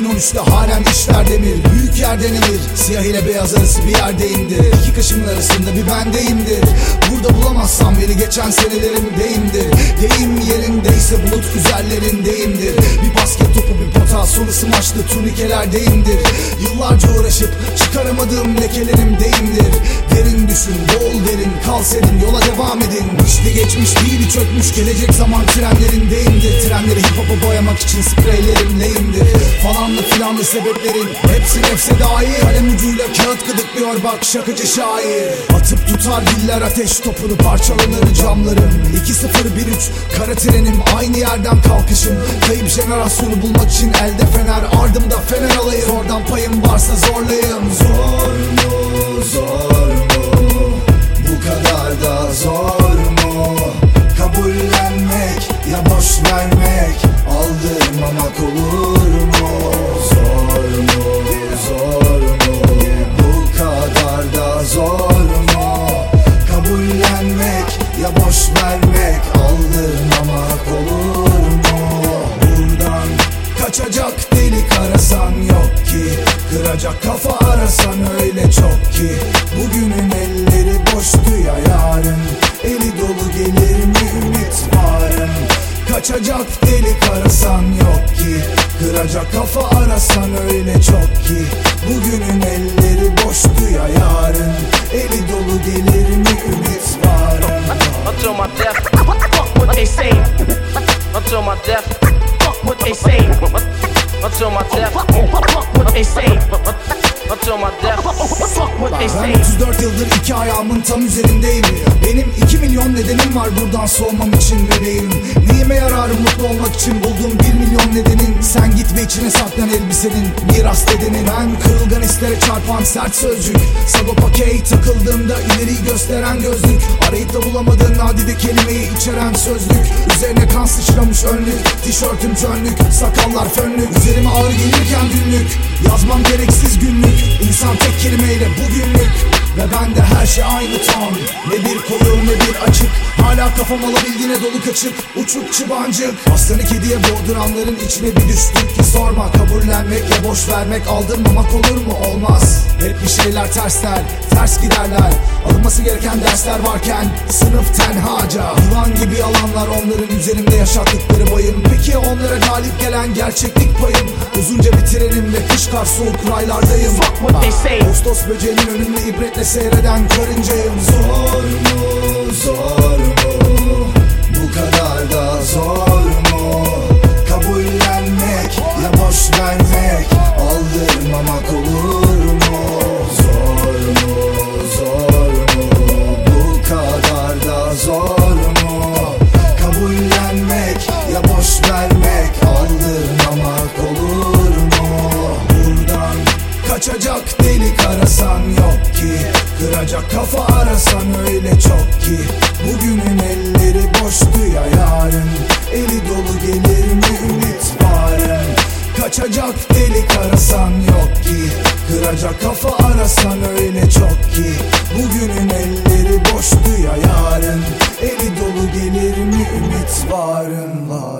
2013'te halen işler demir. Büyük yerden inir, siyah ile beyaz arası bir yerdeyimdir. İki kaşımın arasında bir bendeyimdir. Burada bulamazsam beni geçen senelerimdeyimdir. Deyim yerindeyse bulut üzerlerindeyimdir. Bir basket topu bir pota, sonu smaçlı turnikelerdeyimdir. Yıllarca uğraşıp çıkaramadığım lekelerimdeyimdir. Derin düşün, bol derin, kal senin, yola devam edin. İşte geçmiş değil çökmüş, gelecek zaman trenlerindeyimdir. Trenleri hip hop'a boyamak için spreylerimleyimdir. Falanlı filanlı sebeplerin hepsi nefse dair. Kalem ucuyla kağıt gıdıklıyor bak şakacı şair. Atıp tutar diller ateş topunu, parçalanır camlarım. 2-0-1-3 kara trenim, aynı yerden kalkışım. Kayıp jenerasyonu bulmak için elde fener, ardımda fener alayım. Oradan payım varsa zorlayayım. Zor mu, zor mu? Bu kadar da zor mu? Kabullenmek ya boş vermek, aldırmamak olur mu? Zor mu, zor mu? Bu kadar da zor mu? Kabullenmek ya boş vermek, aldırmamak olur mu? Buradan kaçacak delik arasan yok ki, kıracak kafa arasan öyle çok ki. Bugünün elleri boştu ya yarın, eli dolu gelir mi ümit varım. Kaçacak delik arasan yok ki, kıracak kafa arasan öyle çok ki. Bugünün elleri boştu ya yarın, eli dolu gelir mi ümit varım. Until my death, fuck what they say. Until my death, fuck what they say. Until my death, fuck what they say. Until my death, fuck what they say. Ben 34 yıldır iki ayağımın tam üzerindeyim. Benim 2 milyon nedenim var buradan soğumam için bebeğim. Neyime yarar mutlu olmak için bulduğum 1 milyon nedenin. Sen git ve içine saklan elbisenin, miras dedenin. Ben kırılgan hislere çarpan sert sözcük, Sagopa Key takıldığımda ileriyi gösteren gözlük. Arayıp da bulamadığın nadide kelimeyi içeren sözlük. Üzerine kan sıçramış önlük, tişörtüm çönlük, sakallar fönlük. Üzerime ağır gelirken günlük, yazmam gereksiz günlük. İnsan tek kelimeyle bugünlük. Ve bende her şey aynı ton. Ne bir koyu ne bir açık. Hala kafam alabildiğine dolu kaçık. Uçuk çıbancık. Aslanı kediye boğduranların içine bir düştük ki sorma. Kabullenmek ya boş vermek, aldırmamak olur mu? Olmaz. Hep bir şeyler tersler, ters giderler. Alınması gereken dersler varken sınıf tenhaca. Yılan gibi yalanlar onların üzerimde yaşattıkları bayım. Peki onlara galip gelen gerçeklik payım. Uzunca bir trenim ve kış kar soğuk raylardayım. Ağustos böceğinin önünde ibretle seyreden karıncayım. Zor mu, zor mu? Bu kadar da zor mu? Kabullenmek ya boş vermek, aldırmamak olur mu? Zor mu, zor mu? Bu kadar da zor mu? Kabullenmek ya boş vermek, aldırmamak olur mu? Buradan kaçacak delik arasan yok ki, kıracak kafa arasan öyle çok ki. Bugünün elleri boştu ya yarın, eli dolu gelir mi ümit varım. Kaçacak delik arasan yok ki, kıracak kafa arasan öyle çok ki. Bugünün elleri boştu ya yarın, eli dolu gelir mi ümit varım var.